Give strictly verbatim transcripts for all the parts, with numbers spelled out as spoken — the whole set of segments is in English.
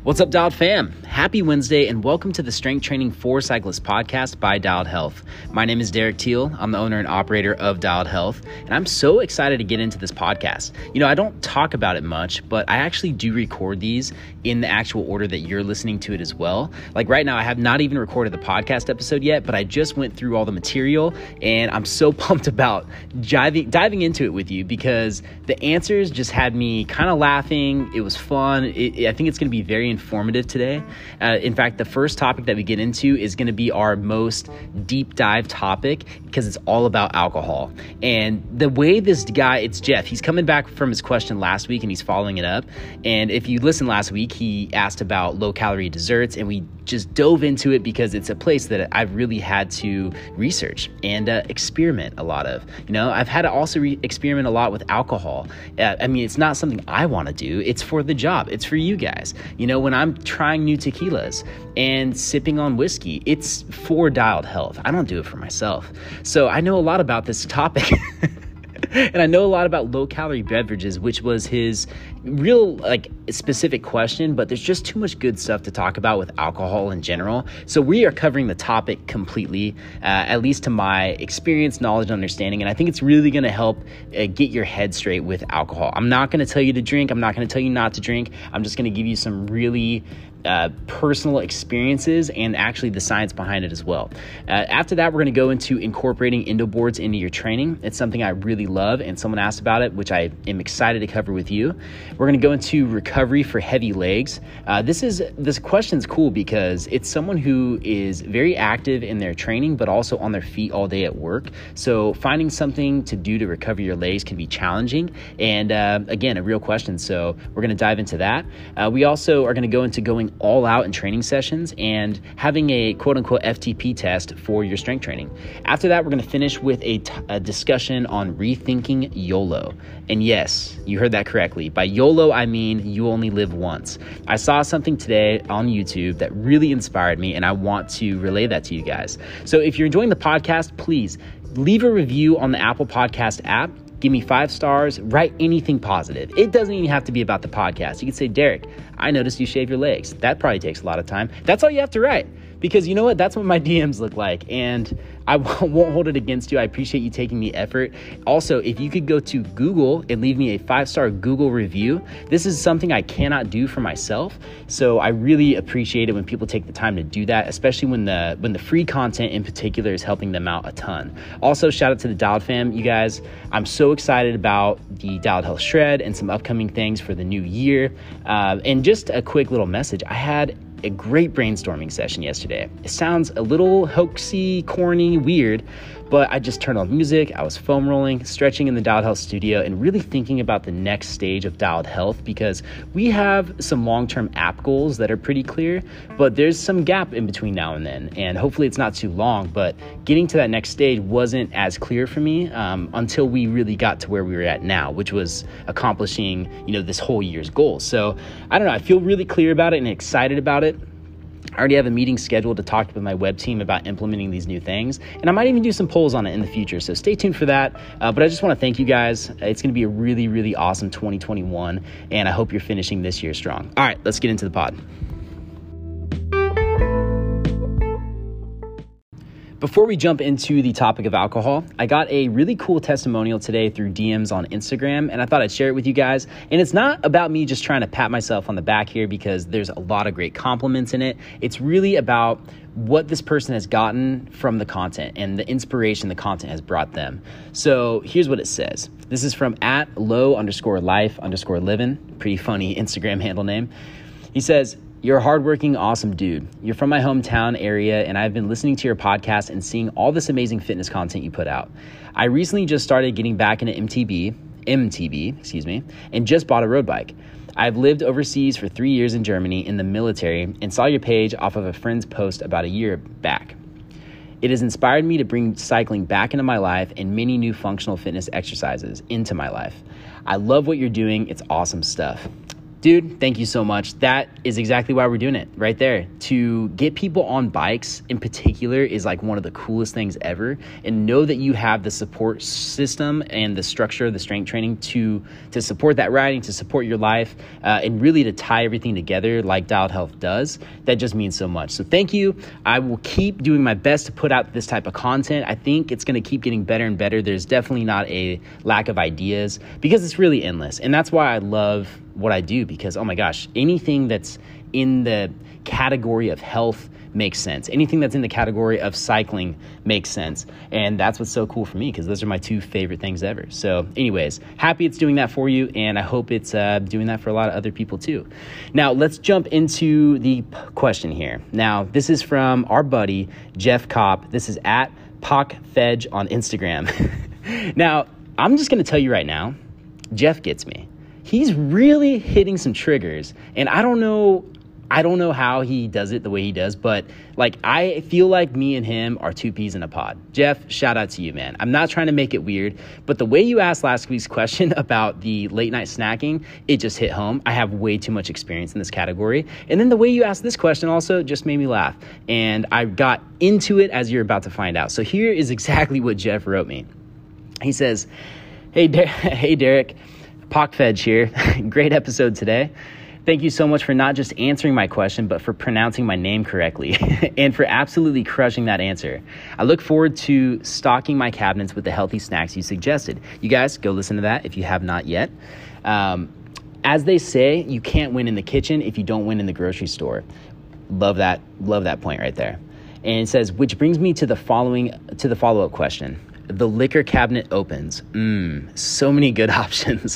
What's up, Dialed fam? Happy Wednesday and welcome to the Strength Training for Cyclists podcast by Dialed Health. My name is Derek Teal. I'm the owner and operator of Dialed Health, and I'm so excited to get into this podcast. You know, I don't talk about it much, but I actually do record these in the actual order that you're listening to it as well. Like right now, I have not even recorded the podcast episode yet, but I just went through all the material, and I'm so pumped about diving, diving into it with you because the answers just had me kind of laughing. It was fun. It, I think it's going to be very informative today. Uh, in fact, the first topic that we get into is going to be our most deep dive topic because it's all about alcohol. And the way this guy, it's Jeff, he's coming back from his question last week and he's following it up. And if you listened last week, he asked about low calorie desserts and we just dove into it because it's a place that I've really had to research and uh, experiment a lot of. You know, I've had to also re- experiment a lot with alcohol. Uh, I mean, it's not something I want to do. It's for the job. It's for you guys. You know, when I'm trying new tequilas and sipping on whiskey, it's for Dialed Health. I don't do it for myself. So I know a lot about this topic. And I know a lot about low-calorie beverages, which was his real, like, specific question, but there's just too much good stuff to talk about with alcohol in general. So we are covering the topic completely, uh, at least to my experience, knowledge, and understanding, and I think it's really going to help uh, get your head straight with alcohol. I'm not going to tell you to drink. I'm not going to tell you not to drink. I'm just going to give you some really Uh, personal experiences and actually the science behind it as well. Uh, after that, we're going to go into incorporating endo boards into your training. It's something I really love, and someone asked about it, which I am excited to cover with you. We're going to go into recovery for heavy legs. Uh, this is this question's cool because it's someone who is very active in their training, but also on their feet all day at work. So finding something to do to recover your legs can be challenging. And uh, again, a real question. So we're going to dive into that. Uh, we also are going to go into going all out in training sessions and having a quote unquote F T P test for your strength training. After that, we're going to finish with a, t- a discussion on rethinking YOLO. And yes, you heard that correctly. By YOLO, I mean you only live once. I saw something today on YouTube that really inspired me, and I want to relay that to you guys. So if you're enjoying the podcast, please leave a review on the Apple Podcast app. Give me five stars, write anything positive. It doesn't even have to be about the podcast. You can say, Derek, I noticed you shave your legs. That probably takes a lot of time. That's all you have to write. Because you know what? That's what my D Ms look like. And I won't hold it against you. I appreciate you taking the effort. Also, if you could go to Google and leave me a five-star Google review, this is something I cannot do for myself. So I really appreciate it when people take the time to do that, especially when the when the free content in particular is helping them out a ton. Also, shout out to the Dialed fam, you guys. I'm so excited about the Dialed Health Shred and some upcoming things for the new year. Uh, and just a quick little message. I had a great brainstorming session yesterday. It sounds a little hoaxy, corny, weird, but I just turned on music, I was foam rolling, stretching in the Dialed Health studio, and really thinking about the next stage of Dialed Health because we have some long-term app goals that are pretty clear, but there's some gap in between now and then, and hopefully it's not too long, but getting to that next stage wasn't as clear for me um, until we really got to where we were at now, which was accomplishing, you know, this whole year's goals. So I don't know, I feel really clear about it and excited about it. I already have a meeting scheduled to talk with my web team about implementing these new things, and I might even do some polls on it in the future, so stay tuned for that. Uh, but I just want to thank you guys. It's going to be a really, really awesome twenty twenty-one, and I hope you're finishing this year strong. All right, let's get into the pod. Before we jump into the topic of alcohol, I got a really cool testimonial today through D Ms on Instagram, and I thought I'd share it with you guys. And it's not about me just trying to pat myself on the back here because there's a lot of great compliments in it. It's really about what this person has gotten from the content and the inspiration the content has brought them. So here's what it says. This is from at low underscore life underscore living. Pretty funny Instagram handle name. He says, "You're a hardworking, awesome dude. You're from my hometown area, and I've been listening to your podcast and seeing all this amazing fitness content you put out. I recently just started getting back into M T B, M T B, excuse me, and just bought a road bike. I've lived overseas for three years in Germany in the military and saw your page off of a friend's post about a year back. It has inspired me to bring cycling back into my life and many new functional fitness exercises into my life. I love what you're doing. It's awesome stuff. Dude, thank you so much. That is exactly why we're doing it right there. To get people on bikes in particular is like one of the coolest things ever. And know that you have the support system and the structure of the strength training to, to support that riding, to support your life, uh, and really to tie everything together like Dialed Health does. That just means so much. So thank you. I will keep doing my best to put out this type of content. I think it's going to keep getting better and better. There's definitely not a lack of ideas because it's really endless. And that's why I love what I do, because, oh my gosh, anything that's in the category of health makes sense. Anything that's in the category of cycling makes sense. And that's what's so cool for me, because those are my two favorite things ever. So anyways, happy it's doing that for you. And I hope it's uh, doing that for a lot of other people too. Now let's jump into the p- question here. Now, this is from our buddy, Jeff Kopp. This is at PocFedge on Instagram. Now, I'm just going to tell you right now, Jeff gets me. He's really hitting some triggers, and I don't know, I don't know how he does it the way he does, but like, I feel like me and him are two peas in a pod. Jeff, shout out to you, man. I'm not trying to make it weird, but the way you asked last week's question about the late night snacking, it just hit home. I have way too much experience in this category. And then the way you asked this question also just made me laugh, and I got into it as you're about to find out. So here is exactly what Jeff wrote me. He says, hey, Der- hey Derek, PocFedge here. Great episode today. Thank you so much for not just answering my question, but for pronouncing my name correctly and for absolutely crushing that answer. I look forward to stocking my cabinets with the healthy snacks you suggested. You guys, go listen to that if you have not yet. Um, as they say, you can't win in the kitchen if you don't win in the grocery store. Love that. Love that point right there. And it says, which brings me to the following, to the follow-up question. The liquor cabinet opens. Mmm, so many good options.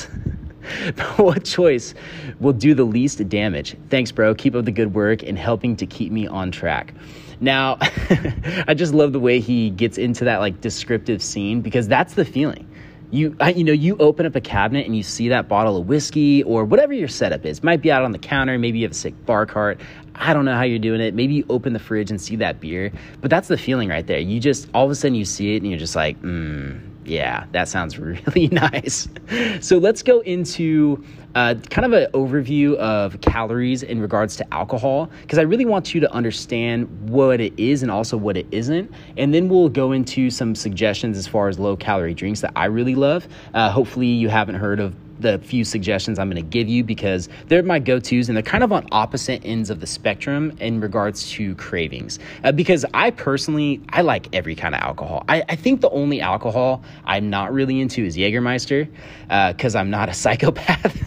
What choice will do the least damage? Thanks, bro. Keep up the good work and helping to keep me on track. Now, I just love the way he gets into that like descriptive scene, because that's the feeling. You, I, you know, you open up a cabinet and you see that bottle of whiskey or whatever your setup is. Might be out on the counter. Maybe you have a sick bar cart. I don't know how you're doing it. Maybe you open the fridge and see that beer. But that's the feeling right there. You just, all of a sudden you see it and you're just like, mm, yeah, that sounds really nice. So let's go into uh, kind of an overview of calories in regards to alcohol, because I really want you to understand what it is and also what it isn't. And then we'll go into some suggestions as far as low calorie drinks that I really love. Uh, hopefully you haven't heard of the few suggestions I'm going to give you, because they're my go-tos and they're kind of on opposite ends of the spectrum in regards to cravings. Uh, because I personally, I like every kind of alcohol. I, I think the only alcohol I'm not really into is Jägermeister, because uh, I'm not a psychopath.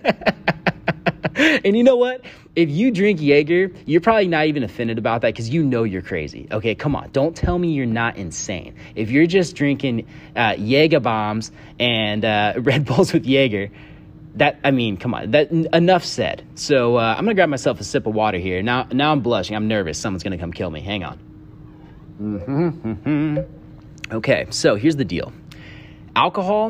And you know what? If you drink Jaeger, you're probably not even offended about that, because you know you're crazy. Okay, come on. Don't tell me you're not insane. If you're just drinking uh, Jaeger bombs and uh, Red Bulls with Jaeger, that, I mean, come on. That n- enough said. So uh, I'm going to grab myself a sip of water here. Now, now I'm blushing. I'm nervous. Someone's going to come kill me. Hang on. Mm-hmm, mm-hmm. Okay, so here's the deal. Alcohol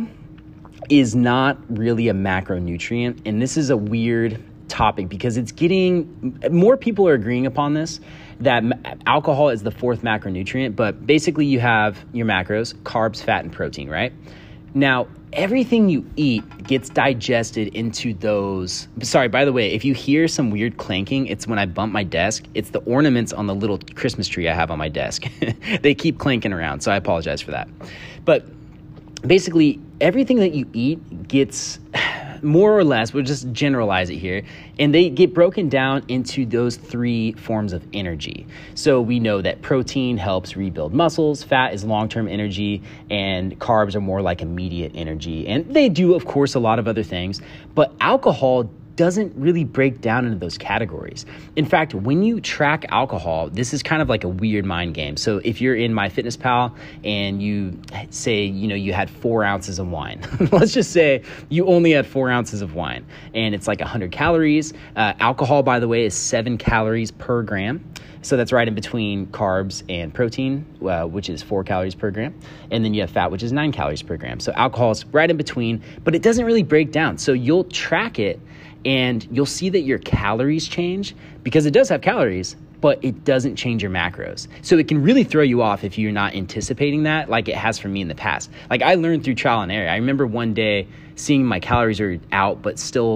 is not really a macronutrient, and this is a weird topic because it's getting, more people are agreeing upon this, that alcohol is the fourth macronutrient, but basically you have your macros, carbs, fat, and protein, right? Now, everything you eat gets digested into those. Sorry, by the way, if you hear some weird clanking, it's when I bump my desk. It's the ornaments on the little Christmas tree I have on my desk. They keep clanking around, so I apologize for that. But basically, everything that you eat gets, more or less, we'll just generalize it here, and they get broken down into those three forms of energy. So we know that protein helps rebuild muscles, fat is long-term energy, and carbs are more like immediate energy. And they do, of course, a lot of other things, but alcohol doesn't really break down into those categories. In fact, when you track alcohol, this is kind of like a weird mind game. So if you're in MyFitnessPal and you say, you know, you had four ounces of wine, let's just say you only had four ounces of wine and it's like one hundred calories. Uh, alcohol, by the way, is seven calories per gram. So that's right in between carbs and protein, uh, which is four calories per gram. And then you have fat, which is nine calories per gram. So alcohol is right in between, but it doesn't really break down. So you'll track it and you'll see that your calories change because it does have calories, but it doesn't change your macros. So it can really throw you off if you're not anticipating that, like it has for me in the past. Like I learned through trial and error. I remember one day seeing my calories are out, but still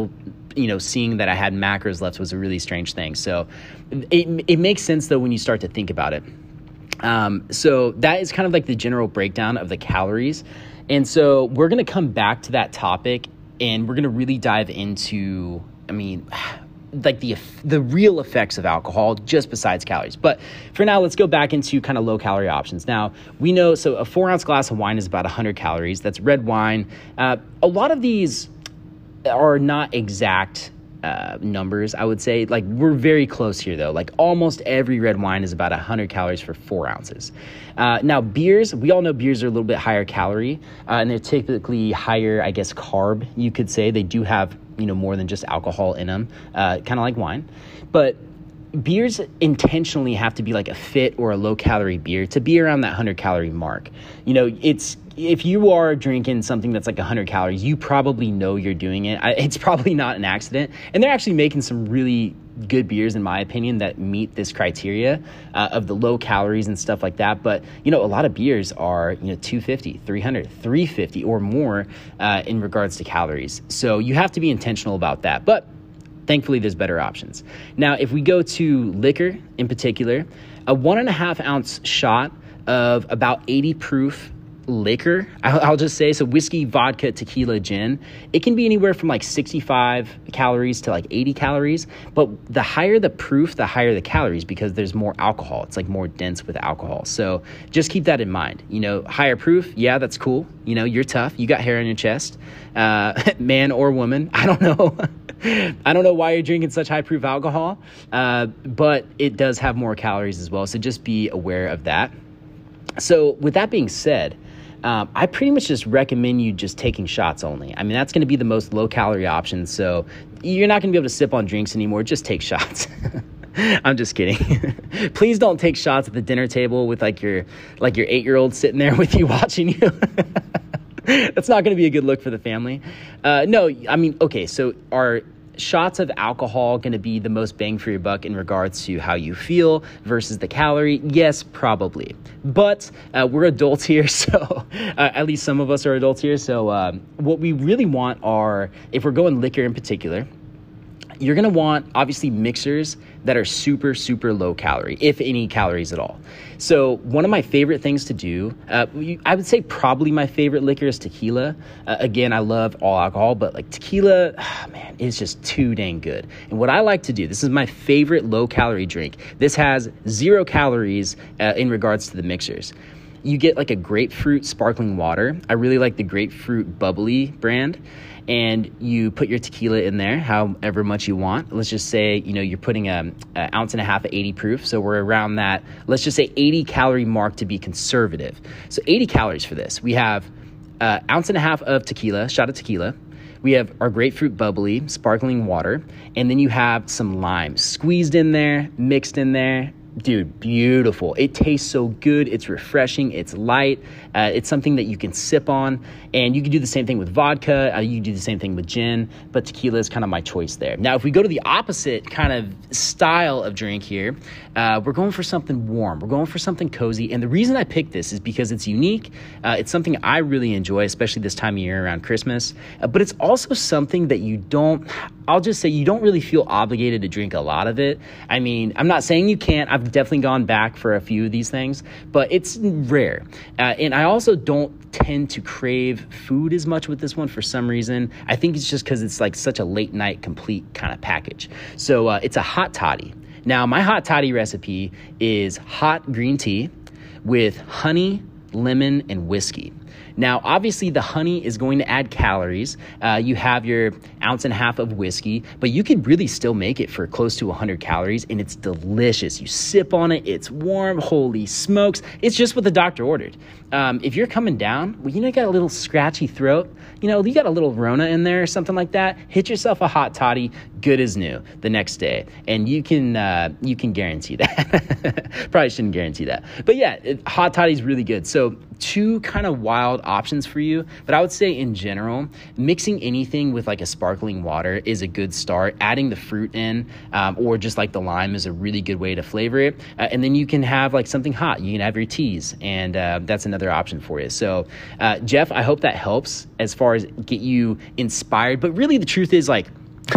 you know, seeing that I had macros left was a really strange thing. So it it makes sense though when you start to think about it. Um, so that is kind of like the general breakdown of the calories. And so we're going to come back to that topic and we're going to really dive into, I mean, like the the real effects of alcohol just besides calories. But for now, let's go back into kind of low calorie options. Now, we know, so a four ounce glass of wine is about one hundred calories. That's red wine. Uh, a lot of these are not exact uh, numbers, I would say. Like, we're very close here, though. Like, almost every red wine is about one hundred calories for four ounces. Uh, now, beers, we all know beers are a little bit higher calorie, uh, and they're typically higher, I guess, carb, you could say. They do have, you know, more than just alcohol in them, uh, kind of like wine. But beers intentionally have to be like a fit or a low calorie beer to be around that one hundred calorie mark. You know, it's, if you are drinking something that's like one hundred calories, you probably know you're doing it. It's probably not an accident. And they're actually making some really good beers, in my opinion, that meet this criteria uh, of the low calories and stuff like that. But, you know, a lot of beers are, you know, two fifty, three hundred, three fifty or more uh, in regards to calories. So you have to be intentional about that. But thankfully, there's better options. Now, if we go to liquor in particular, a one and a half ounce shot of about eighty proof liquor, I'll, I'll just say, so whiskey, vodka, tequila, gin, it can be anywhere from like sixty-five calories to like eighty calories. But the higher the proof, the higher the calories, because there's more alcohol. It's like more dense with alcohol. So just keep that in mind. You know, higher proof, yeah, that's cool. You know, you're tough. You got hair on your chest, uh, man or woman. I don't know. I don't know why you're drinking such high proof alcohol, uh, but it does have more calories as well. So just be aware of that. So with that being said, Um, I pretty much just recommend you just taking shots only. I mean, that's going to be the most low calorie option. So you're not going to be able to sip on drinks anymore. Just take shots. I'm just kidding. Please don't take shots at the dinner table with like your, like your eight-year-old sitting there with you watching you. That's not going to be a good look for the family. Uh, no, I mean, okay. So our shots of alcohol going to be the most bang for your buck in regards to how you feel versus the calorie? Yes, probably. But uh, we're adults here, so uh, at least some of us are adults here. So um, what we really want are, if we're going liquor in particular, you're going to want, obviously, mixers that are super, super low calorie, if any calories at all. So one of my favorite things to do, uh, I would say probably my favorite liquor is tequila. Uh, again, I love all alcohol, but like tequila, oh man, it's just too dang good. And what I like to do, this is my favorite low calorie drink. This has zero calories uh, in regards to the mixers. You get like a grapefruit sparkling water. I really like the grapefruit bubbly brand. And you put your tequila in there, however much you want. Let's just say, you know, you're putting an ounce and a half of eighty proof. So we're around that, let's just say eighty calorie mark to be conservative. So eighty calories for this. We have an ounce and a half of tequila, shot of tequila. We have our grapefruit bubbly, sparkling water. And then you have some lime squeezed in there, mixed in there. Dude, beautiful. It tastes so good. It's refreshing. It's light. Uh, it's something that you can sip on. And you can do the same thing with vodka. Uh, you can do the same thing with gin. But tequila is kind of my choice there. Now, if we go to the opposite kind of style of drink here, uh, we're going for something warm. We're going for something cozy. And the reason I picked this is because it's unique. Uh, it's something I really enjoy, especially this time of year around Christmas. Uh, but it's also something that you don't, I'll just say you don't really feel obligated to drink a lot of it. I mean, I'm not saying you can't. I've definitely gone back for a few of these things, but it's rare. Uh, and I also don't tend to crave food as much with this one for some reason. I think it's just because it's like such a late night complete kind of package. So uh, it's a hot toddy. Now, my hot toddy recipe is hot green tea with honey, lemon, and whiskey. Now, obviously, the honey is going to add calories. Uh, you have your ounce and a half of whiskey, but you could really still make it for close to one hundred calories, and it's delicious. You sip on it, it's warm, holy smokes. It's just what the doctor ordered. Um, if you're coming down, well, you know, you got a little scratchy throat, you know, you got a little Rona in there or something like that, hit yourself a hot toddy, good as new the next day. And you can uh, you can guarantee that. Probably shouldn't guarantee that. But yeah, it, hot toddy is really good. So two kind of wild options for you. But I would say in general, mixing anything with like a sparkling water is a good start. Adding the fruit in um, or just like the lime is a really good way to flavor it. Uh, and then you can have like something hot. You can have your teas, and uh, that's another option for you. So uh, Jeff, I hope that helps as far as get you inspired. But really the truth is, like,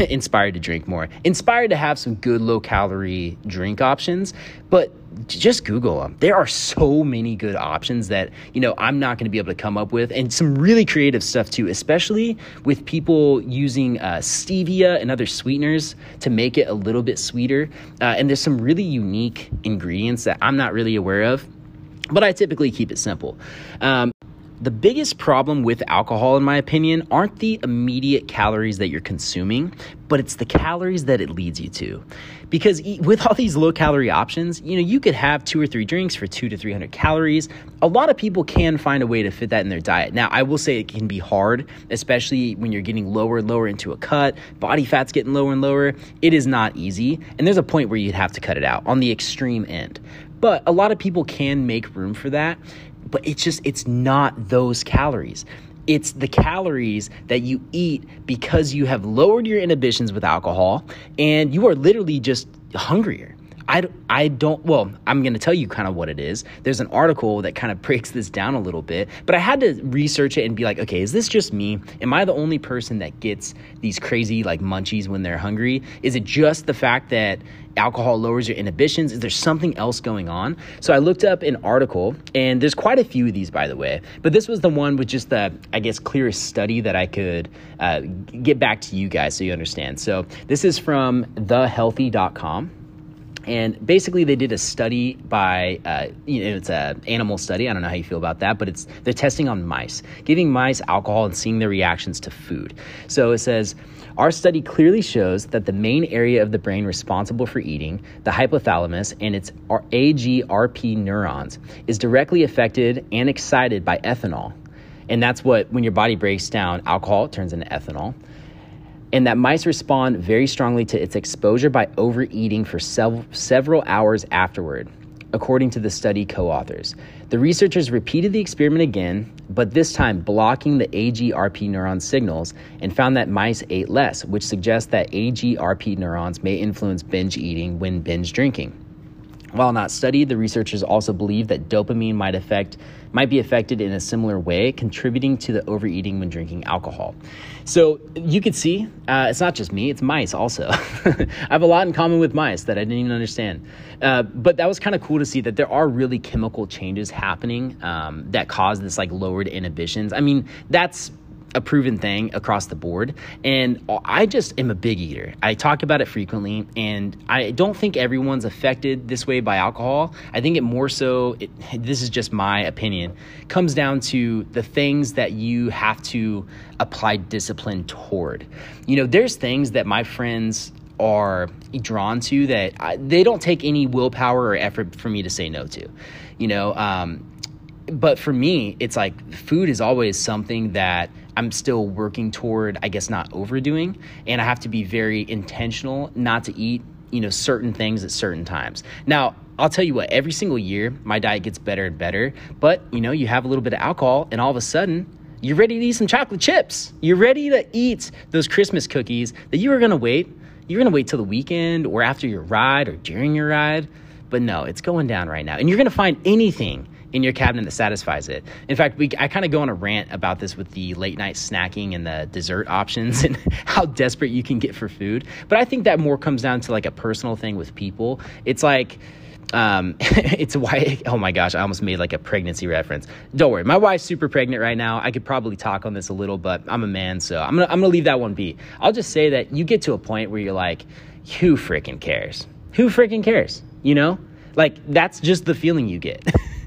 inspired to drink more, inspired to have some good low calorie drink options, but just Google them. There are so many good options that, you know, I'm not going to be able to come up with, and some really creative stuff too, especially with people using uh, stevia and other sweeteners to make it a little bit sweeter. Uh, and there's some really unique ingredients that I'm not really aware of, but I typically keep it simple. Um, The biggest problem with alcohol, in my opinion, aren't the immediate calories that you're consuming, but it's the calories that it leads you to. Because with all these low calorie options, you know, you could have two or three drinks for two to three hundred calories. A lot of people can find a way to fit that in their diet. Now, I will say it can be hard, especially when you're getting lower and lower into a cut, body fat's getting lower and lower. It is not easy. And there's a point where you'd have to cut it out on the extreme end. But a lot of people can make room for that. But it's just, it's not those calories. It's the calories that you eat because you have lowered your inhibitions with alcohol and you are literally just hungrier. I, I don't, well, I'm going to tell you kind of what it is. There's an article that kind of breaks this down a little bit, but I had to research it and be like, okay, is this just me? Am I the only person that gets these crazy like munchies when they're hungry? Is it just the fact that alcohol lowers your inhibitions? Is there something else going on? So I looked up an article, and there's quite a few of these, by the way, but this was the one with just the, I guess, clearest study that I could uh, get back to you guys so you understand. So this is from the healthy dot com. And basically they did a study by, uh, you know, it's an animal study. I don't know how you feel about that, but it's they're testing on mice, giving mice alcohol and seeing their reactions to food. So it says, our study clearly shows that the main area of the brain responsible for eating, the hypothalamus and its A G R P neurons, is directly affected and excited by ethanol. And that's what, when your body breaks down alcohol, it turns into ethanol. And that mice respond very strongly to its exposure by overeating for sev- several hours afterward, according to the study co-authors. The researchers repeated the experiment again, but this time blocking the A G R P neuron signals, and found that mice ate less, which suggests that A G R P neurons may influence binge eating when binge drinking. While not studied, the researchers also believe that dopamine might affect might be affected in a similar way, contributing to the overeating when drinking alcohol. So you could see, uh, it's not just me, it's mice also. I have a lot in common with mice that I didn't even understand. Uh, but that was kind of cool to see that there are really chemical changes happening um, that cause this like lowered inhibitions. I mean, that's a proven thing across the board. And I just am a big eater. I talk about it frequently, and I don't think everyone's affected this way by alcohol. I think it more so, it, this is just my opinion, comes down to the things that you have to apply discipline toward. You know, there's things that my friends are drawn to that I, they don't take any willpower or effort for me to say no to, you know, um, but for me, it's like food is always something that I'm still working toward, I guess, not overdoing. And I have to be very intentional not to eat, you know, certain things at certain times. Now, I'll tell you what, every single year, my diet gets better and better. But, you know, you have a little bit of alcohol and all of a sudden, you're ready to eat some chocolate chips. You're ready to eat those Christmas cookies that you were going to wait. You're going to wait till the weekend or after your ride or during your ride. But no, it's going down right now. And you're going to find anything in your cabinet that satisfies it. In fact, we I kind of go on a rant about this with the late night snacking and the dessert options and how desperate you can get for food. But I think that more comes down to like a personal thing with people. It's like, um, it's why, oh my gosh, I almost made like a pregnancy reference. Don't worry, my wife's super pregnant right now. I could probably talk on this a little, but I'm a man, so I'm gonna, I'm gonna leave that one be. I'll just say that you get to a point where you're like, who freaking cares? Who freaking cares? You know, like that's just the feeling you get.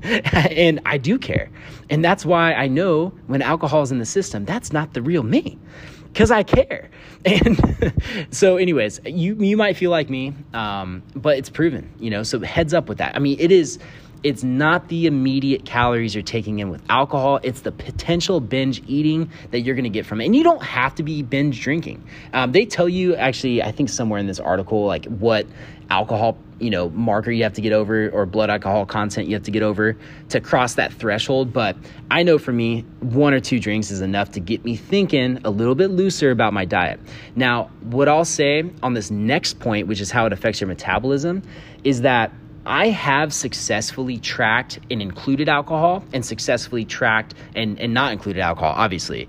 And I do care. And that's why I know when alcohol is in the system, that's not the real me, because I care. And so anyways, you you might feel like me, um, but it's proven, you know, so heads up with that. I mean, it is, it's not the immediate calories you're taking in with alcohol. It's the potential binge eating that you're going to get from it. And you don't have to be binge drinking. Um, they tell you actually, I think somewhere in this article, like what alcohol, you know, marker you have to get over or blood alcohol content you have to get over to cross that threshold. But I know for me, one or two drinks is enough to get me thinking a little bit looser about my diet. Now, what I'll say on this next point, which is how it affects your metabolism, is that I have successfully tracked and included alcohol and successfully tracked and, and not included alcohol, obviously.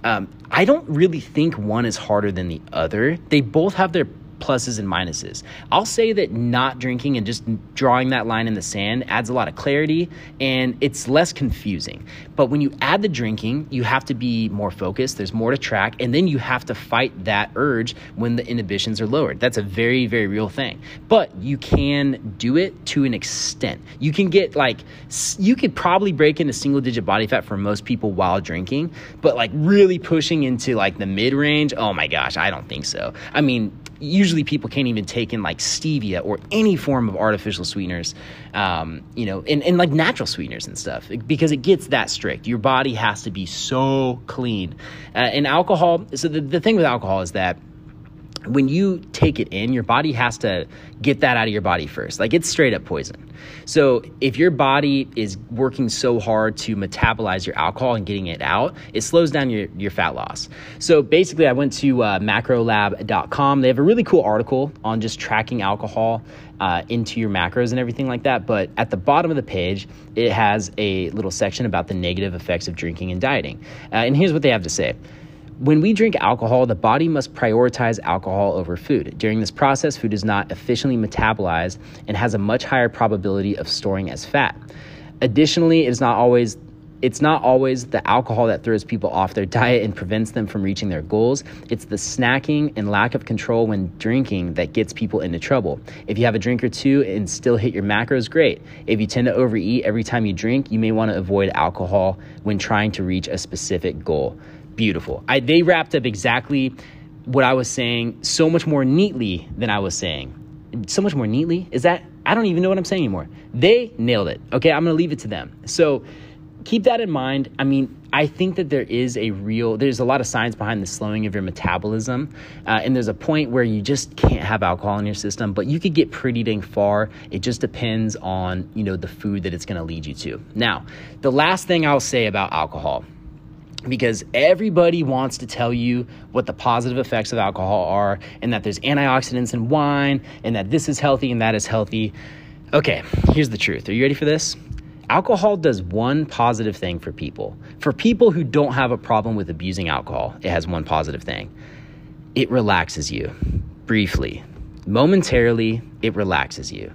Um, I don't really think one is harder than the other. They both have their pluses and minuses. I'll say that not drinking and just drawing that line in the sand adds a lot of clarity and it's less confusing. But when you add the drinking, you have to be more focused. There's more to track. And then you have to fight that urge when the inhibitions are lowered. That's a very, very real thing. But you can do it to an extent. You can get like, you could probably break into single digit body fat for most people while drinking, but like really pushing into like the mid range. Oh my gosh, I don't think so. I mean, usually people can't even take in like stevia or any form of artificial sweeteners, um, you know, and, and like natural sweeteners and stuff, because it gets that strict. Your body has to be so clean. Uh, and alcohol, so the, the thing with alcohol is that when you take it in, your body has to get that out of your body first. Like it's straight up poison. So if your body is working so hard to metabolize your alcohol and getting it out, it slows down your, your fat loss. So basically I went to uh, macro lab dot com. They have a really cool article on just tracking alcohol uh, into your macros and everything like that. But at the bottom of the page, it has a little section about the negative effects of drinking and dieting. Uh, and here's what they have to say. When we drink alcohol, the body must prioritize alcohol over food. During this process, food is not efficiently metabolized and has a much higher probability of storing as fat. Additionally, it's not always it's not always the alcohol that throws people off their diet and prevents them from reaching their goals. It's the snacking and lack of control when drinking that gets people into trouble. If you have a drink or two and still hit your macros, great. If you tend to overeat every time you drink, you may want to avoid alcohol when trying to reach a specific goal. Beautiful. I, they wrapped up exactly what I was saying so much more neatly than I was saying. So much more neatly? Is that, I don't even know what I'm saying anymore. They nailed it. Okay, I'm going to leave it to them. So keep that in mind. I mean, I think that there is a real, there's a lot of science behind the slowing of your metabolism. Uh, and there's a point where you just can't have alcohol in your system, but you could get pretty dang far. It just depends on, you know, the food that it's going to lead you to. Now, the last thing I'll say about alcohol, because everybody wants to tell you what the positive effects of alcohol are and that there's antioxidants in wine and that this is healthy and that is healthy. Okay, here's the truth. Are you ready for this? Alcohol does one positive thing for people. For people who don't have a problem with abusing alcohol, it has one positive thing. It relaxes you briefly. Momentarily, it relaxes you.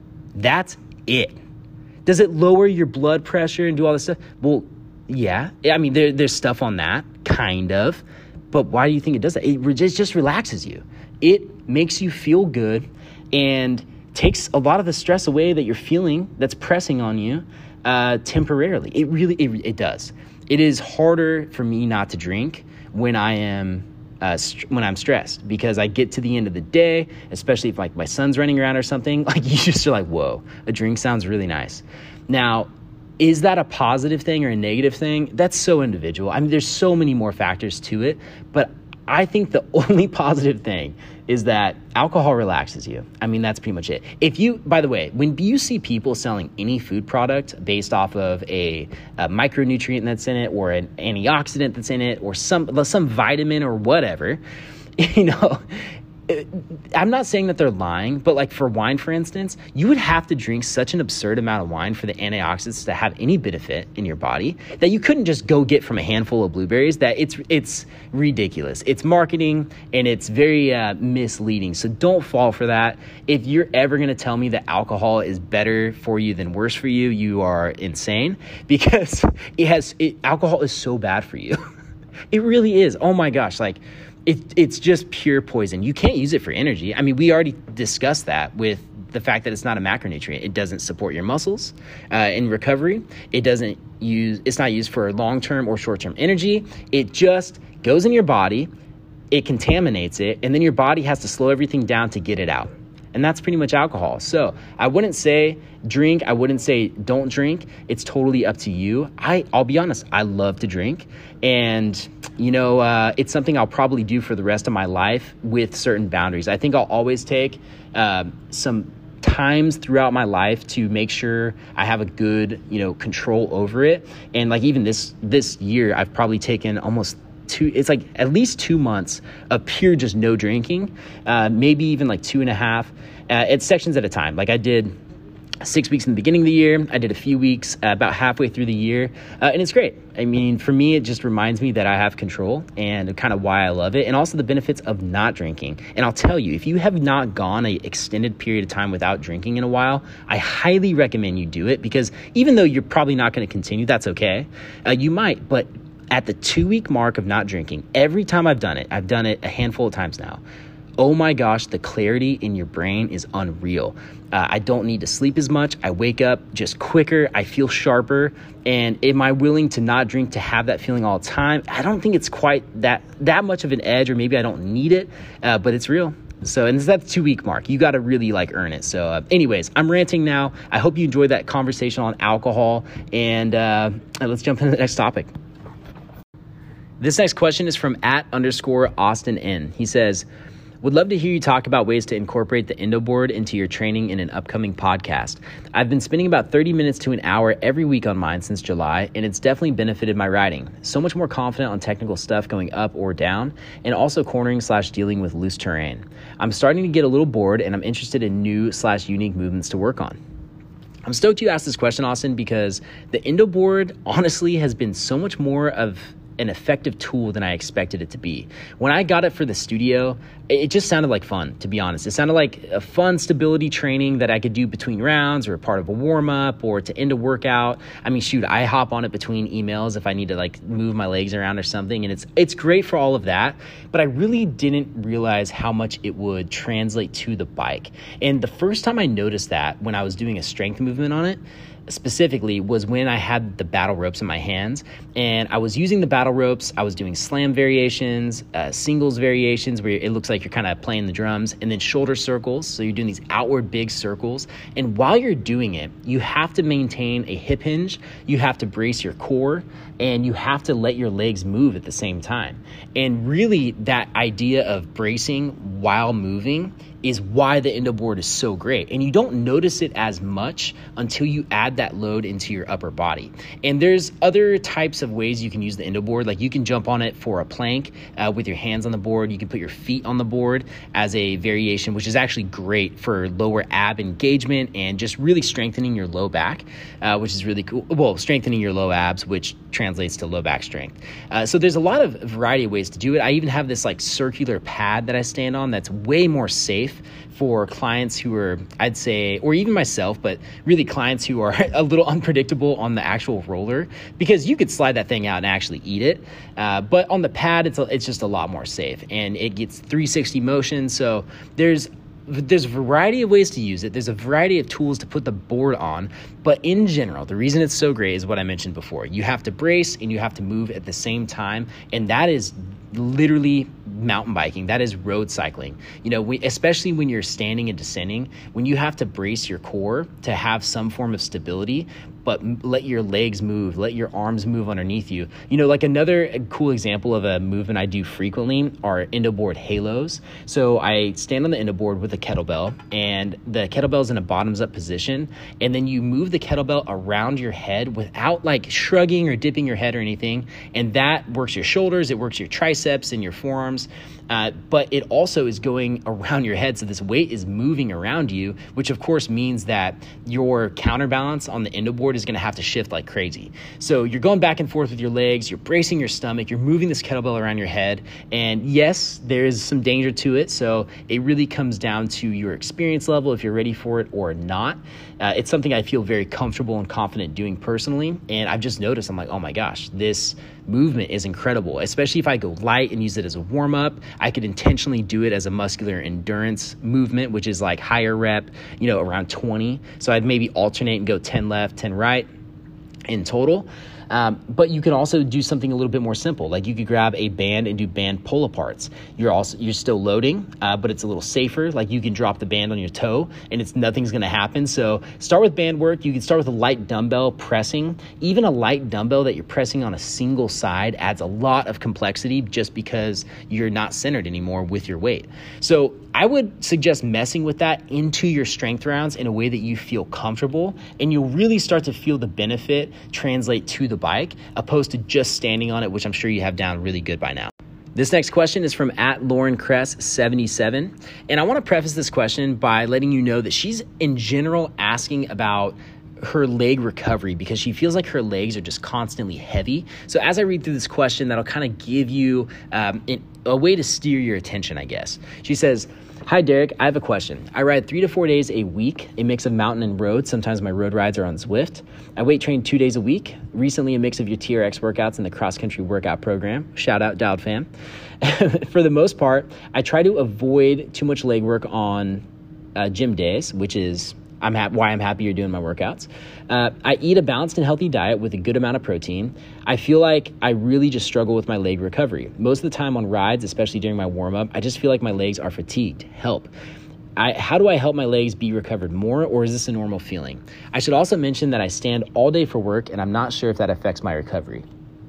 That's it. Does it lower your blood pressure and do all this stuff? Well, yeah, I mean, there, there's stuff on that, kind of, but why do you think it does that? It just, just relaxes you. It makes you feel good and takes a lot of the stress away that you're feeling that's pressing on you uh, temporarily. It really, it, it does. It is harder for me not to drink when I am uh, st- when I'm stressed, because I get to the end of the day, especially if like my son's running around or something, like you just are like, whoa, a drink sounds really nice. Now, is that a positive thing or a negative thing? That's so individual. I mean, there's so many more factors to it, but I think the only positive thing is that alcohol relaxes you. I mean, that's pretty much it. If you, by the way, when you see people selling any food product based off of a, a micronutrient that's in it or an antioxidant that's in it or some some vitamin or whatever, you know, I'm not saying that they're lying, but like for wine, for instance, you would have to drink such an absurd amount of wine for the antioxidants to have any benefit in your body that you couldn't just go get from a handful of blueberries. That it's it's ridiculous. It's marketing and it's very uh, misleading. So don't fall for that. If you're ever going to tell me that alcohol is better for you than worse for you, you are insane, because it has it, alcohol is so bad for you. It really is. Oh my gosh, like. It, it's just pure poison. You can't use it for energy. I mean, we already discussed that with the fact that it's not a macronutrient. It doesn't support your muscles uh, in recovery. It doesn't use, it's not used for long-term or short-term energy. It just goes in your body, it contaminates it, and then your body has to slow everything down to get it out. And that's pretty much alcohol. So I wouldn't say drink. I wouldn't say don't drink. It's totally up to you. I, I'll be honest. I love to drink. And, you know, uh, it's something I'll probably do for the rest of my life with certain boundaries. I think I'll always take uh, some times throughout my life to make sure I have a good, you know, control over it. And like even this this year, I've probably taken almost Two, it's like at least two months of pure just no drinking, uh, maybe even like two and a half. Uh, it's sections at a time. Like I did six weeks in the beginning of the year. I did a few weeks uh, about halfway through the year, uh, and it's great. I mean, for me, it just reminds me that I have control and kind of why I love it, and also the benefits of not drinking. And I'll tell you, if you have not gone an extended period of time without drinking in a while, I highly recommend you do it, because even though you're probably not going to continue, that's okay. Uh, you might, but at the two-week mark of not drinking, every time I've done it, I've done it a handful of times now, oh my gosh, the clarity in your brain is unreal. Uh, I don't need to sleep as much. I wake up just quicker. I feel sharper. And am I willing to not drink to have that feeling all the time? I don't think it's quite that that much of an edge, or maybe I don't need it, uh, but it's real. So, and it's that two week mark. You got to really like earn it. So uh, anyways, I'm ranting now. I hope you enjoyed that conversation on alcohol, and uh, let's jump into the next topic. This next question is from at underscore Austin N. He says, would love to hear you talk about ways to incorporate the EndoBoard into your training in an upcoming podcast. I've been spending about thirty minutes to an hour every week on mine since July, and it's definitely benefited my riding. So much more confident on technical stuff going up or down, and also cornering slash dealing with loose terrain. I'm starting to get a little bored, and I'm interested in new slash unique movements to work on. I'm stoked you asked this question, Austin, because the EndoBoard honestly has been so much more of an effective tool than I expected it to be. When I got it for the studio, it just sounded like fun, to be honest. It sounded like a fun stability training that I could do between rounds, or a part of a warm-up, or to end a workout. I mean, shoot, I hop on it between emails if I need to like move my legs around or something, and it's it's great for all of that, but I really didn't realize how much it would translate to the bike. And the first time I noticed that, when I was doing a strength movement on it, specifically, was when I had the battle ropes in my hands, and I was using the battle ropes. I was doing slam variations, uh, singles variations where it looks like you're kind of playing the drums, and then shoulder circles. So you're doing these outward big circles. And while you're doing it, you have to maintain a hip hinge, you have to brace your core, and you have to let your legs move at the same time. And really, that idea of bracing while moving is why the EndoBoard is so great. And you don't notice it as much until you add that load into your upper body. And there's other types of ways you can use the EndoBoard. Like you can jump on it for a plank uh, with your hands on the board. You can put your feet on the board as a variation, which is actually great for lower ab engagement and just really strengthening your low back, uh, which is really cool. Well, strengthening your low abs, which translates to low back strength. Uh, so there's a lot of variety of ways to do it. I even have this like circular pad that I stand on that's way more safe for clients who are, I'd say, or even myself, but really clients who are a little unpredictable on the actual roller, because you could slide that thing out and actually eat it. Uh, but on the pad, it's a, it's just a lot more safe, and it gets three sixty motion. So there's There's a variety of ways to use it. There's a variety of tools to put the board on. But in general, the reason it's so great is what I mentioned before. You have to brace and you have to move at the same time. And that is literally mountain biking. That is road cycling. You know, we, especially when you're standing and descending, when you have to brace your core to have some form of stability, but let your legs move, let your arms move underneath you. You know, like another cool example of a movement I do frequently are EndoBoard halos. So I stand on the EndoBoard with a kettlebell, and the kettlebell's in a bottoms up position, and then you move the kettlebell around your head without like shrugging or dipping your head or anything. And that works your shoulders, it works your triceps and your forearms. Uh, but it also is going around your head. So this weight is moving around you, which of course means that your counterbalance on the EndoBoard is going to have to shift like crazy. So you're going back and forth with your legs, you're bracing your stomach, you're moving this kettlebell around your head. And yes, there is some danger to it. So it really comes down to your experience level, if you're ready for it or not. Uh, it's something I feel very comfortable and confident doing personally. And I've just noticed, I'm like, oh my gosh, this movement is incredible, especially if I go light and use it as a warm-up. I could intentionally do it as a muscular endurance movement, which is like higher rep, you know, around twenty. So I'd maybe alternate and go ten left, ten right in total. Um, but you can also do something a little bit more simple. Like you could grab a band and do band pull-aparts. You're also you're still loading, uh, but it's a little safer. Like you can drop the band on your toe and it's nothing's going to happen. So start with band work. You can start with a light dumbbell pressing. Even a light dumbbell that you're pressing on a single side adds a lot of complexity just because you're not centered anymore with your weight. So I would suggest messing with that into your strength rounds in a way that you feel comfortable, and you'll really start to feel the benefit translate to the bike, opposed to just standing on it, which I'm sure you have down really good by now. This next question is from at Lauren Cress seventy-seven. And I want to preface this question by letting you know that she's in general asking about her leg recovery because she feels like her legs are just constantly heavy. So as I read through this question, that'll kind of give you um, an, a way to steer your attention, I guess. She says, "Hi, Derek. I have a question. I ride three to four days a week, a mix of mountain and road. Sometimes my road rides are on Zwift. I weight train two days a week. Recently, a mix of your T R X workouts and the cross-country workout program. Shout out, Dialed Fam. For the most part, I try to avoid too much leg work on uh, gym days, which is I'm ha- why I'm happy you're doing my workouts. Uh, I eat a balanced and healthy diet with a good amount of protein. I feel like I really just struggle with my leg recovery. Most of the time on rides, especially during my warm-up, I just feel like my legs are fatigued. Help. I, how do I help my legs be recovered more, or is this a normal feeling? I should also mention that I stand all day for work, and I'm not sure if that affects my recovery."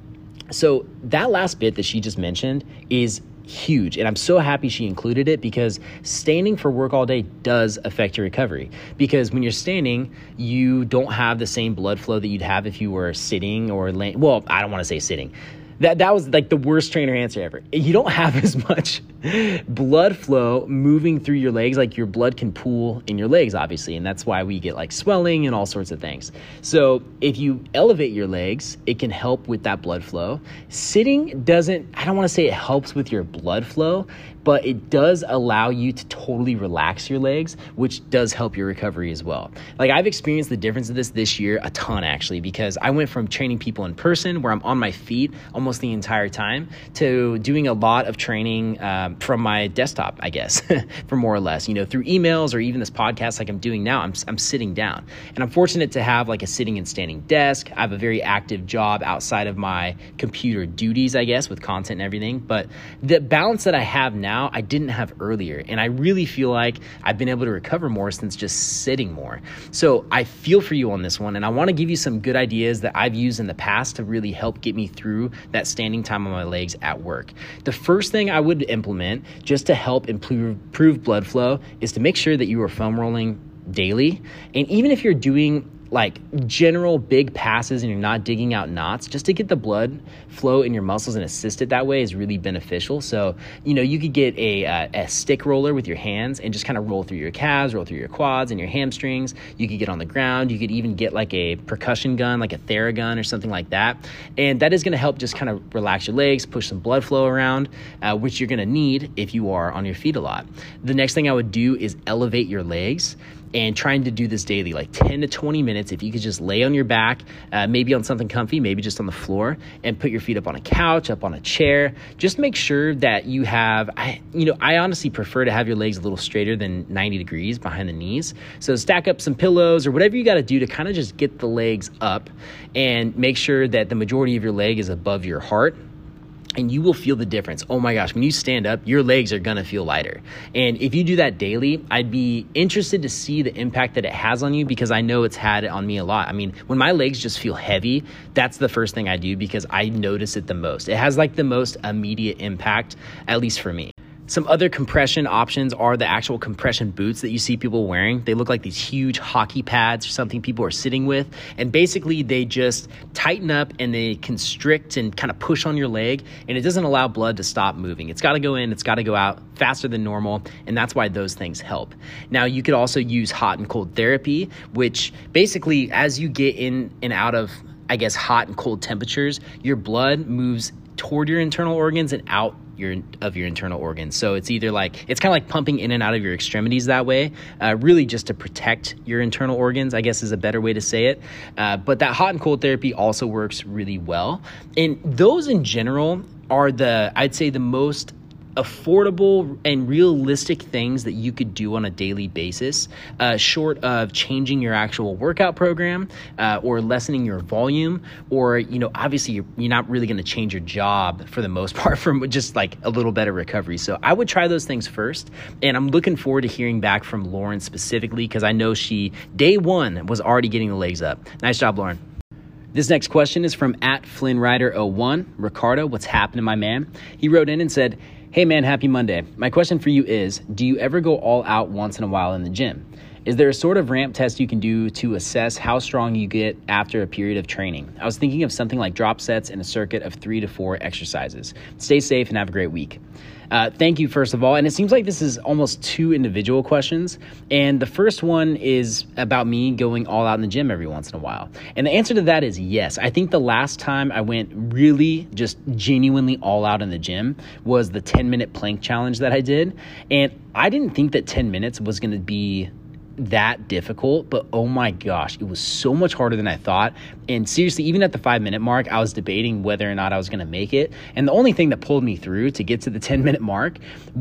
So that last bit that she just mentioned is huge. And I'm so happy she included it because standing for work all day does affect your recovery. Because when you're standing, you don't have the same blood flow that you'd have if you were sitting or laying. Well, I don't want to say sitting. That that was like the worst trainer answer ever. You don't have as much blood flow moving through your legs. Like your blood can pool in your legs, obviously. And that's why we get like swelling and all sorts of things. So if you elevate your legs, it can help with that blood flow. Sitting doesn't, I don't want to say it helps with your blood flow, but it does allow you to totally relax your legs, which does help your recovery as well. Like I've experienced the difference of this this year a ton actually, because I went from training people in person where I'm on my feet almost the entire time to doing a lot of training um, from my desktop, I guess, for more or less, you know, through emails or even this podcast like I'm doing now, I'm, I'm sitting down. And I'm fortunate to have like a sitting and standing desk. I have a very active job outside of my computer duties, I guess, with content and everything. But the balance that I have now, Now, I didn't have earlier. And I really feel like I've been able to recover more since just sitting more. So I feel for you on this one. And I want to give you some good ideas that I've used in the past to really help get me through that standing time on my legs at work. The first thing I would implement just to help improve, improve blood flow is to make sure that you are foam rolling daily. And even if you're doing like general big passes and you're not digging out knots, just to get the blood flow in your muscles and assist it that way is really beneficial. So, you know, you could get a, uh, a stick roller with your hands and just kind of roll through your calves, roll through your quads and your hamstrings. You could get on the ground. You could even get like a percussion gun, like a Theragun or something like that. And that is going to help just kind of relax your legs, push some blood flow around, uh, which you're going to need if you are on your feet a lot. The next thing I would do is elevate your legs. And trying to do this daily, like ten to twenty minutes. If you could just lay on your back, uh, maybe on something comfy, maybe just on the floor, and put your feet up on a couch, up on a chair. Just make sure that you have, I, you know, I honestly prefer to have your legs a little straighter than ninety degrees behind the knees. So stack up some pillows or whatever you got to do to kind of just get the legs up and make sure that the majority of your leg is above your heart. And you will feel the difference. Oh my gosh, when you stand up, your legs are gonna feel lighter. And if you do that daily, I'd be interested to see the impact that it has on you because I know it's had it on me a lot. I mean, when my legs just feel heavy, that's the first thing I do because I notice it the most. It has like the most immediate impact, at least for me. Some other compression options are the actual compression boots that you see people wearing. They look like these huge hockey pads or something people are sitting with. And basically they just tighten up and they constrict and kind of push on your leg. And it doesn't allow blood to stop moving. It's got to go in, it's got to go out faster than normal. And that's why those things help. Now you could also use hot and cold therapy, which basically as you get in and out of, I guess, hot and cold temperatures, your blood moves toward your internal organs and out your of your internal organs. So it's either like, it's kind of like pumping in and out of your extremities that way, uh, really just to protect your internal organs, I guess is a better way to say it. Uh, but that hot and cold therapy also works really well. And those in general are the, I'd say the most affordable and realistic things that you could do on a daily basis, uh, short of changing your actual workout program uh, or lessening your volume, or, you know, obviously you're, you're not really going to change your job for the most part from just like a little better recovery. So I would try those things first. And I'm looking forward to hearing back from Lauren specifically because I know she, day one, was already getting the legs up. Nice job, Lauren. This next question is from at Flynn Rider oh one. Ricardo, what's happening, my man? He wrote in and said, "Hey man, happy Monday. My question for you is, do you ever go all out once in a while in the gym? Is there a sort of ramp test you can do to assess how strong you get after a period of training? I was thinking of something like drop sets in a circuit of three to four exercises. Stay safe and have a great week. Uh, thank you, first of all. And it seems like this is almost two individual questions. And the first one is about me going all out in the gym every once in a while. And the answer to that is yes. I think the last time I went really just genuinely all out in the gym was the ten minute plank challenge that I did. And I didn't think that ten minutes was going to be that difficult, but oh my gosh, it was so much harder than I thought. And seriously, even at the five minute mark, I was debating whether or not I was going to make it. And the only thing that pulled me through to get to the ten minute mark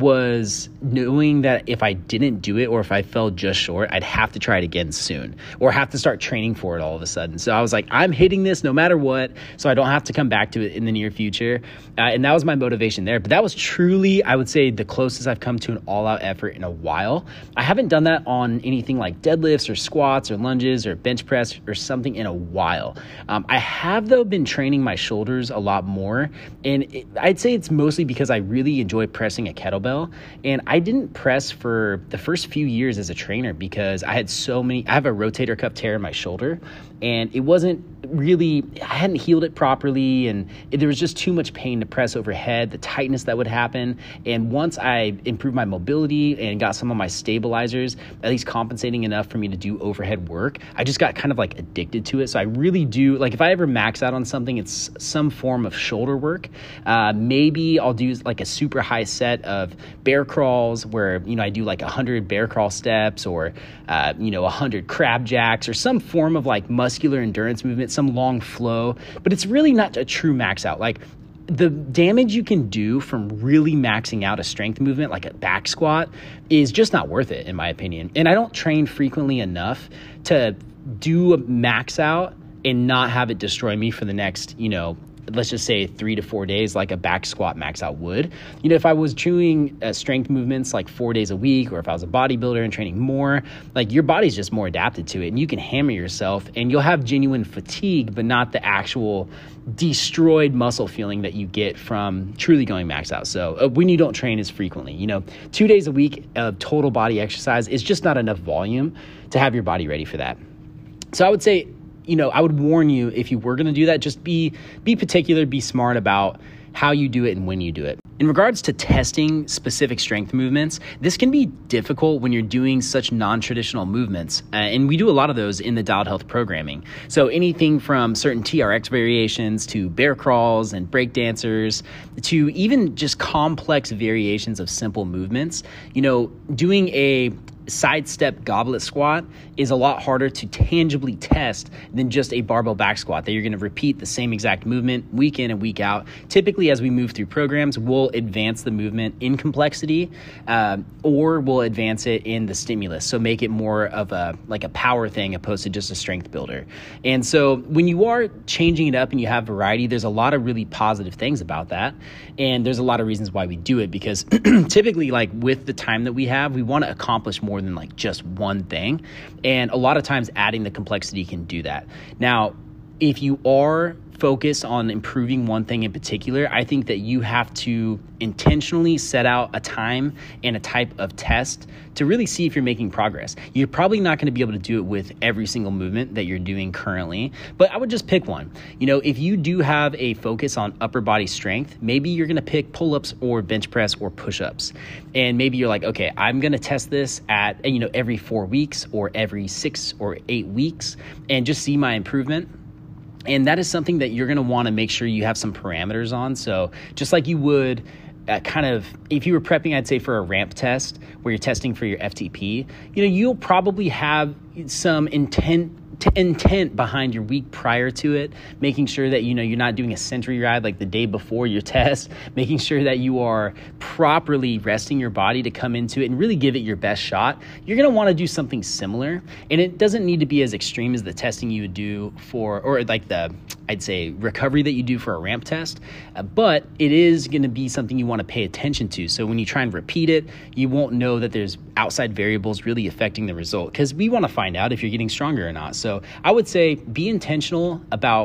was knowing that if I didn't do it, or if I fell just short, I'd have to try it again soon, or have to start training for it all of a sudden. So I was like, I'm hitting this no matter what, so I don't have to come back to it in the near future. Uh, and that was my motivation there. But that was truly, I would say, the closest I've come to an all out effort in a while. I haven't done that on anything like deadlifts or squats or lunges or bench press or something in a while. Um, I have, though, been training my shoulders a lot more. And it, I'd say it's mostly because I really enjoy pressing a kettlebell. And I didn't press for the first few years as a trainer because I had so many, I have a rotator cuff tear in my shoulder. And it wasn't really, I hadn't healed it properly. And it, there was just too much pain to press overhead, the tightness that would happen. And once I improved my mobility and got some of my stabilizers, at least compensating enough for me to do overhead work, I just got kind of like addicted to it. So I really do, like if I ever max out on something, it's some form of shoulder work. Uh, maybe I'll do like a super high set of bear crawls where, you know, I do like one hundred bear crawl steps, or, uh, you know, one hundred crab jacks, or some form of like muscular endurance movement, some long flow. But it's really not a true max out. Like, the damage you can do from really maxing out a strength movement like a back squat is just not worth it, in my opinion. And I don't train frequently enough to do a max out and not have it destroy me for the next, you know, let's just say three to four days, like a back squat max out would. You know, if I was doing uh, strength movements like four days a week, or if I was a bodybuilder and training more, like your body's just more adapted to it, and you can hammer yourself and you'll have genuine fatigue, but not the actual destroyed muscle feeling that you get from truly going max out. So uh, when you don't train as frequently, you know, two days a week of total body exercise is just not enough volume to have your body ready for that. So I would say, you know, I would warn you, if you were going to do that, just be be particular, be smart about how you do it and when you do it. In regards to testing specific strength movements, this can be difficult when you're doing such non-traditional movements. Uh, and we do a lot of those in the Dialed Health programming. So anything from certain T R X variations to bear crawls and break dancers to even just complex variations of simple movements. You know, doing a sidestep goblet squat is a lot harder to tangibly test than just a barbell back squat that you're going to repeat the same exact movement week in and week out. Typically, as we move through programs, we'll advance the movement in complexity, uh, or we'll advance it in the stimulus. So make it more of a like a power thing opposed to just a strength builder. And so when you are changing it up and you have variety, there's a lot of really positive things about that. And there's a lot of reasons why we do it, because typically, like with the time that we have, we want to accomplish more than like just one thing. And a lot of times adding the complexity can do that. Now, if you are focused on improving one thing in particular, I think that you have to intentionally set out a time and a type of test to really see if you're making progress. You're probably not going to be able to do it with every single movement that you're doing currently, but I would just pick one. You know, if you do have a focus on upper body strength, maybe you're going to pick pull-ups or bench press or push-ups. And maybe you're like, okay, I'm going to test this at, you know, every four weeks or every six or eight weeks and just see my improvement. And that is something that you're going to want to make sure you have some parameters on. So just like you would uh, kind of, if you were prepping, I'd say for a ramp test where you're testing for your F T P, you know, you'll probably have some intent T- intent behind your week prior to it, making sure that, you know, you're not doing a century ride like the day before your test, making sure that you are properly resting your body to come into it and really give it your best shot. You're going to want to do something similar, and it doesn't need to be as extreme as the testing you would do for, or like the, I'd say, recovery that you do for a ramp test, uh, but it is going to be something you want to pay attention to. So when you try and repeat it, you won't know that there's outside variables really affecting the result, because we want to find out if you're getting stronger or not. So So I would say be intentional about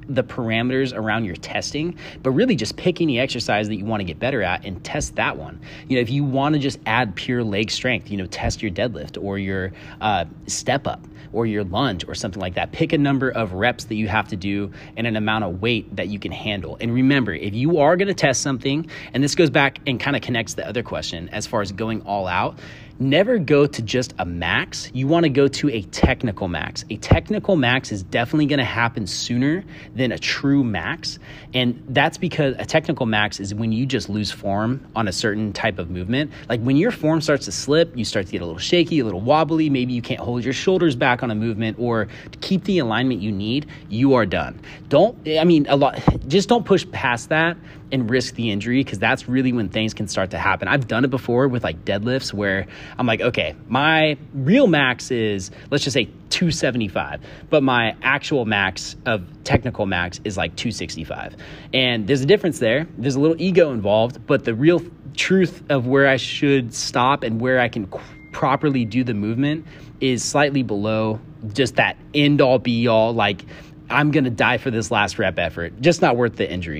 the parameters around your testing, but really just pick any exercise that you want to get better at and test that one. You know, if you want to just add pure leg strength, you know, test your deadlift or your uh, step up or your lunge or something like that. Pick a number of reps that you have to do and an amount of weight that you can handle. And remember, if you are going to test something, and this goes back and kind of connects the other question as far as going all out, never go to just a max. You want to go to a technical max. A technical max is definitely going to happen sooner than a true max. And that's because a technical max is when you just lose form on a certain type of movement. Like when your form starts to slip, you start to get a little shaky, a little wobbly. Maybe you can't hold your shoulders back on a movement or to keep the alignment you need, you are done. Don't, I mean, a lot, just don't push past that and risk the injury, because that's really when things can start to happen. I've done it before with like deadlifts where I'm like, okay, my real max is, let's just say two seventy-five, but my actual max of technical max is like two sixty-five. And there's a difference there. There's a little ego involved, but the real truth of where I should stop and where I can qu- properly do the movement is slightly below just that end all be all, like I'm going to die for this last rep effort. Just not worth the injury.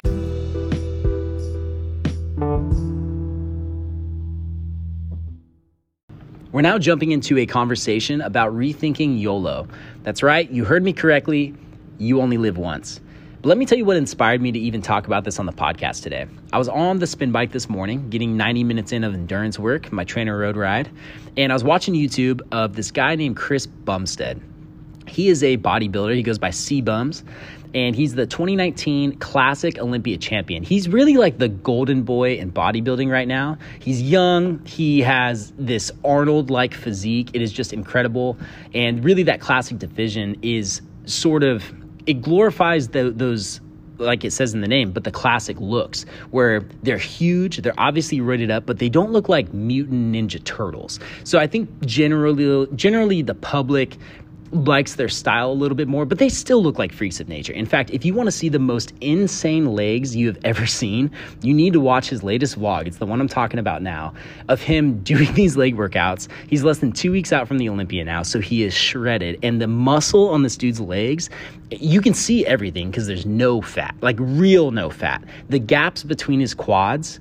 We're now jumping into a conversation about rethinking YOLO. That's right, you heard me correctly, you only live once. But let me tell you what inspired me to even talk about this on the podcast today. I was on the spin bike this morning, getting ninety minutes in of endurance work, my trainer road ride, and I was watching YouTube of this guy named Chris Bumstead. He is a bodybuilder, he goes by C-Bums, and he's the twenty nineteen Classic Olympia champion. He's really like the golden boy in bodybuilding right now. He's young. He has this Arnold-like physique. It is just incredible. And really that classic division is sort of, it glorifies the, those, like it says in the name, but the classic looks where they're huge, they're obviously roided up, but they don't look like mutant Ninja Turtles. So I think generally, generally the public likes their style a little bit more, but they still look like freaks of nature. In fact, if you want to see the most insane legs you have ever seen, you need to watch his latest vlog. It's the one I'm talking about now, of him doing these leg workouts. He's less than two weeks out from the Olympia now, so he is shredded. And the muscle on this dude's legs, you can see everything because there's no fat, like real no fat. The gaps between his quads,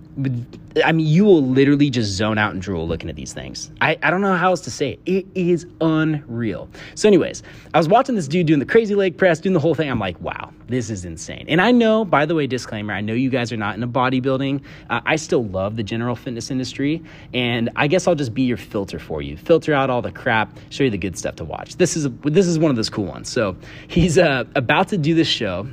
I mean, you will literally just zone out and drool looking at these things. I, I don't know how else to say it. It is unreal. So anyways, I was watching this dude doing the crazy leg press, doing the whole thing. I'm like, wow, this is insane. And I know, by the way, disclaimer, I know you guys are not into bodybuilding. Uh, I still love the general fitness industry. And I guess I'll just be your filter for you. Filter out all the crap, show you the good stuff to watch. This is, this is one of those cool ones. So he's uh, about to do this show.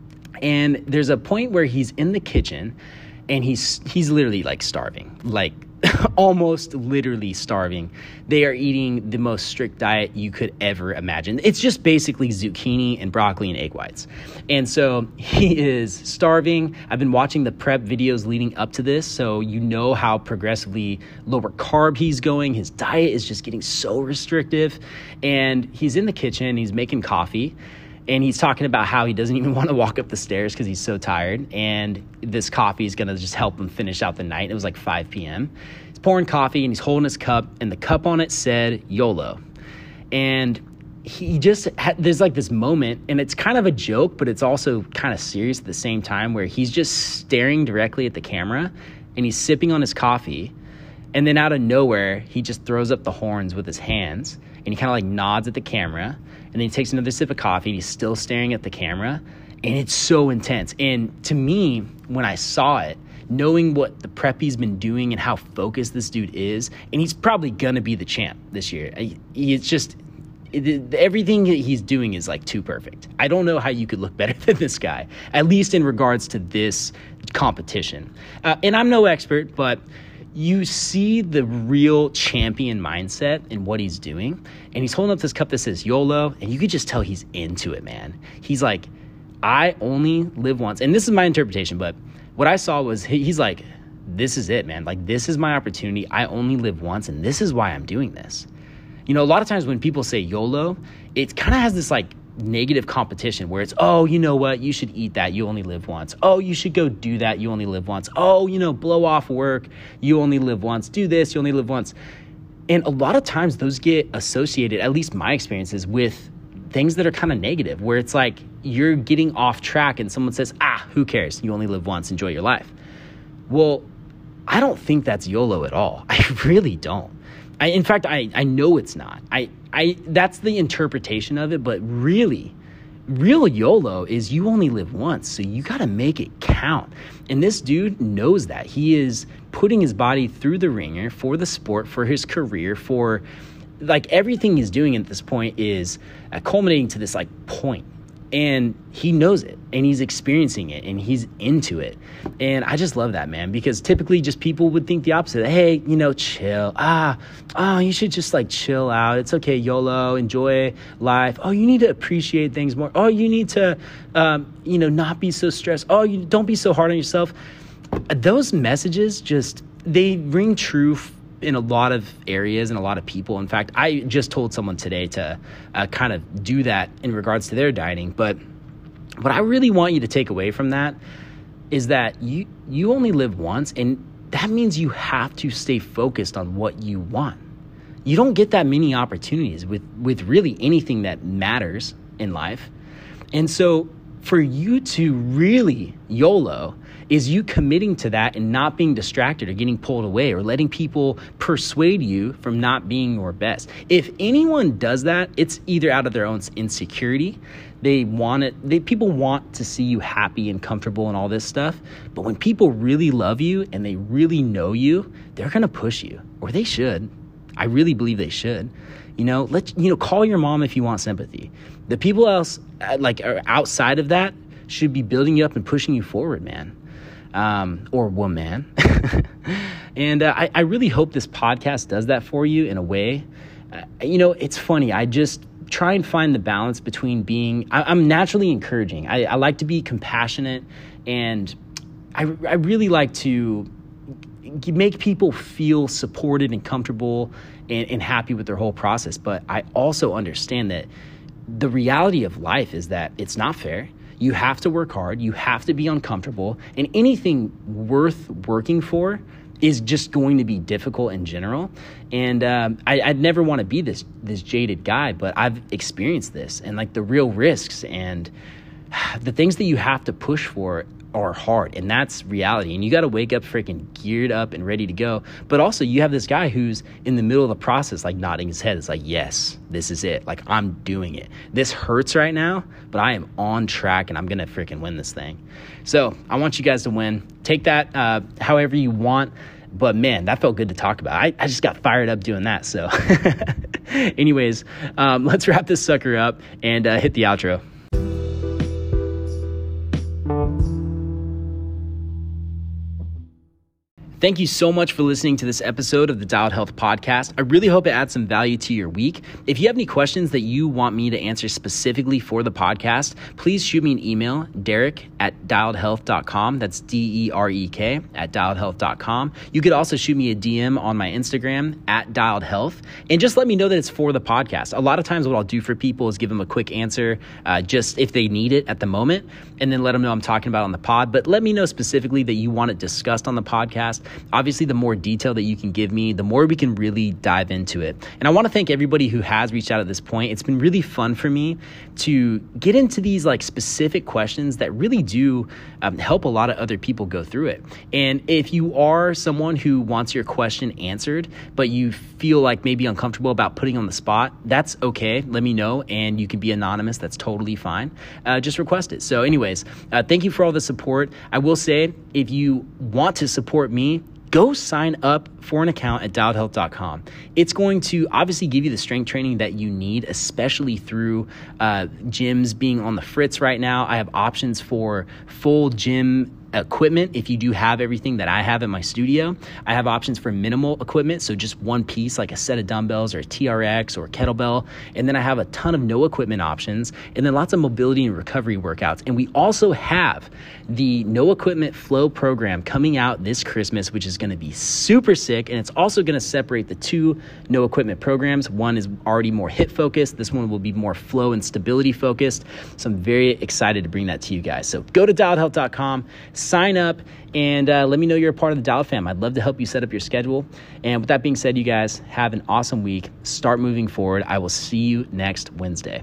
And there's a point where he's in the kitchen and he's he's literally like starving, like almost literally starving. They are eating the most strict diet you could ever imagine. It's just basically zucchini and broccoli and egg whites. And so he is starving. I've been watching the prep videos leading up to this, so you know how progressively lower carb he's going. His diet is just getting so restrictive. And he's in the kitchen, he's making coffee. And he's talking about how he doesn't even want to walk up the stairs because he's so tired. And this coffee is going to just help him finish out the night. It was like five p.m. He's pouring coffee and he's holding his cup. And the cup on it said YOLO. And he just had, there's like this moment. And it's kind of a joke, but it's also kind of serious at the same time, where he's just staring directly at the camera. And he's sipping on his coffee. And then out of nowhere, he just throws up the horns with his hands. And he kind of like nods at the camera. And then he takes another sip of coffee and he's still staring at the camera. And it's so intense. And to me, when I saw it, knowing what the prep he's been doing and how focused this dude is, and he's probably going to be the champ this year. It's just, it, everything he's doing is like too perfect. I don't know how you could look better than this guy, at least in regards to this competition. Uh, and I'm no expert, but you see the real champion mindset in what he's doing. And he's holding up this cup that says YOLO, and you could just tell he's into it, man. He's like, I only live once. And this is my interpretation, but what I saw was he's like, this is it, man. Like, this is my opportunity. I only live once, and this is why I'm doing this. You know, a lot of times when people say YOLO, it kind of has this like negative competition where it's, oh, you know what, you should eat that, you only live once. Oh, you should go do that, you only live once. Oh, you know, blow off work, you only live once. Do this, you only live once. And a lot of times those get associated, at least my experiences, with things that are kind of negative, where it's like you're getting off track and someone says, ah, who cares? You only live once, enjoy your life. Well, I don't think that's YOLO at all. I really don't. I, in fact, I, I know it's not. I, I that's the interpretation of it, but really, real YOLO is you only live once, so you got to make it count. And this dude knows that. He is putting his body through the ringer for the sport, for his career, for like everything he's doing at this point is uh, culminating to this like point. And he knows it, and he's experiencing it, and he's into it. And I just love that, man, because typically just people would think the opposite. Hey, you know, chill. Ah, oh, you should just like chill out. It's okay, YOLO, enjoy life. Oh, you need to appreciate things more. Oh, you need to, um, you know, not be so stressed. Oh, you don't be so hard on yourself. Those messages just, they ring true f- in a lot of areas and a lot of people. In fact, I just told someone today to uh, kind of do that in regards to their dieting. But what I really want you to take away from that is that you you only live once, and that means you have to stay focused on what you want. You don't get that many opportunities with, with really anything that matters in life. And so for you to really YOLO is you committing to that and not being distracted or getting pulled away or letting people persuade you from not being your best. If anyone does that, it's either out of their own insecurity. They want it. They, people want to see you happy and comfortable and all this stuff. But when people really love you and they really know you, they're going to push you, or they should. I really believe they should. You know, let you know, call your mom if you want sympathy. The people else, like outside of that, should be building you up and pushing you forward, man. Um, or woman. And uh, I, I really hope this podcast does that for you in a way. Uh, you know, it's funny. I just try and find the balance between being, I, I'm naturally encouraging. I, I like to be compassionate, and I, I really like to make people feel supported and comfortable and, and happy with their whole process. But I also understand that the reality of life is that it's not fair. You have to work hard. You have to be uncomfortable. And anything worth working for is just going to be difficult in general. And um, I, I'd never want to be this this jaded guy, but I've experienced this, and like the real risks and the things that you have to push for are hard, and that's reality. And you got to wake up freaking geared up and ready to go. But also you have this guy who's in the middle of the process, like nodding his head. It's like, yes, this is it. Like, I'm doing it. This hurts right now, but I am on track, and I'm going to freaking win this thing. So I want you guys to win. Take that uh, however you want. But man, that felt good to talk about. I, I just got fired up doing that. So anyways, um, let's wrap this sucker up and uh, hit the outro. Thank you so much for listening to this episode of the Dialed Health Podcast. I really hope it adds some value to your week. If you have any questions that you want me to answer specifically for the podcast, please shoot me an email, Derek at dialed health dot com. That's D E R E K at dialed health dot com. You could also shoot me a D M on my Instagram at Dialed Health, and just let me know that it's for the podcast. A lot of times what I'll do for people is give them a quick answer, uh, just if they need it at the moment, and then let them know I'm talking about it on the pod. But let me know specifically that you want it discussed on the podcast. Obviously, the more detail that you can give me, the more we can really dive into it. And I want to thank everybody who has reached out at this point. It's been really fun for me to get into these like specific questions that really do um, help a lot of other people go through it. And if you are someone who wants your question answered, but you feel like maybe uncomfortable about putting on the spot, that's okay. Let me know, and you can be anonymous. That's totally fine. Uh, just request it. So anyways, uh, thank you for all the support. I will say, if you want to support me, go sign up for an account at dialed health dot com. It's going to obviously give you the strength training that you need, especially through uh, gyms being on the fritz right now. I have options for full gym equipment if you do have everything that I have in my studio. I have options for minimal equipment, so just one piece like a set of dumbbells or a T R X or a kettlebell. And then I have a ton of no equipment options, and then lots of mobility and recovery workouts. And we also have the no equipment flow program coming out this Christmas, which is going to be super sick. And it's also going to separate the two no equipment programs. One is already more hit focused. This one will be more flow and stability focused. So I'm very excited to bring that to you guys. So go to dialed health dot com, sign up, and uh, let me know you're a part of the Dialed fam. I'd love to help you set up your schedule. And with that being said, you guys have an awesome week. Start moving forward. I will see you next Wednesday.